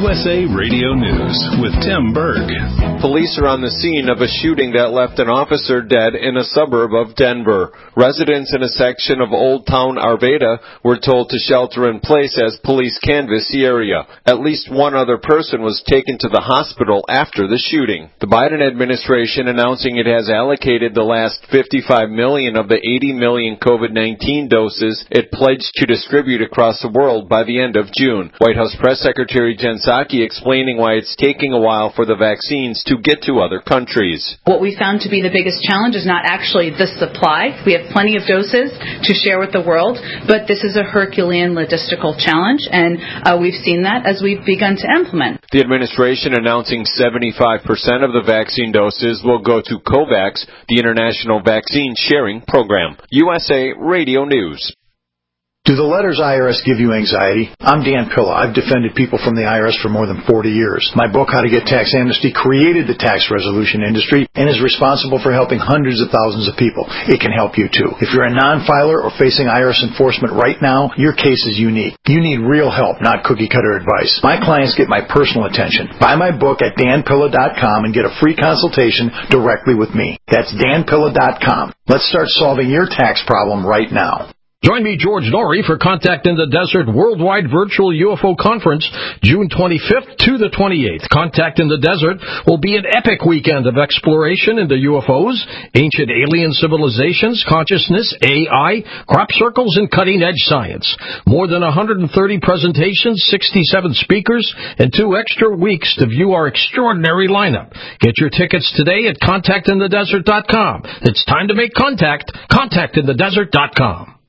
USA Radio News with Tim Berg. Police are on the scene of a shooting that left an officer dead in a suburb of Denver. Residents in a section of Old Town Arvada were told to shelter in place as police canvassed the area. At least one other person was taken to the hospital after the shooting. The Biden administration announcing it has allocated the last 55 million of the 80 million COVID-19 doses it pledged to distribute across the world by the end of June. White House Press Secretary Jen Psaki explaining why it's taking a while for the vaccines to get to other countries. What we found to be the biggest challenge is not actually the supply. We have plenty of doses to share with the world, but this is a Herculean logistical challenge, and we've seen that as we've begun to implement. The administration announcing 75% of the vaccine doses will go to COVAX, the International Vaccine Sharing Program. USA Radio News. Do the letters IRS give you anxiety? I'm Dan Pilla. I've defended people from the IRS for more than 40 years. My book, How to Get Tax Amnesty, created the tax resolution industry and is responsible for helping hundreds of thousands of people. It can help you too. If you're a non-filer or facing IRS enforcement right now, your case is unique. You need real help, not cookie-cutter advice. My clients get my personal attention. Buy my book at danpilla.com and get a free consultation directly with me. That's danpilla.com. Let's start solving your tax problem right now. Join me, George Norrie, for Contact in the Desert Worldwide Virtual UFO Conference, June 25th to the 28th. Contact in the Desert will be an epic weekend of exploration into UFOs, ancient alien civilizations, consciousness, AI, crop circles, and cutting-edge science. More than 130 presentations, 67 speakers, and 2 extra weeks to view our extraordinary lineup. Get your tickets today at contactinthedesert.com. It's time to make contact. Contactinthedesert.com.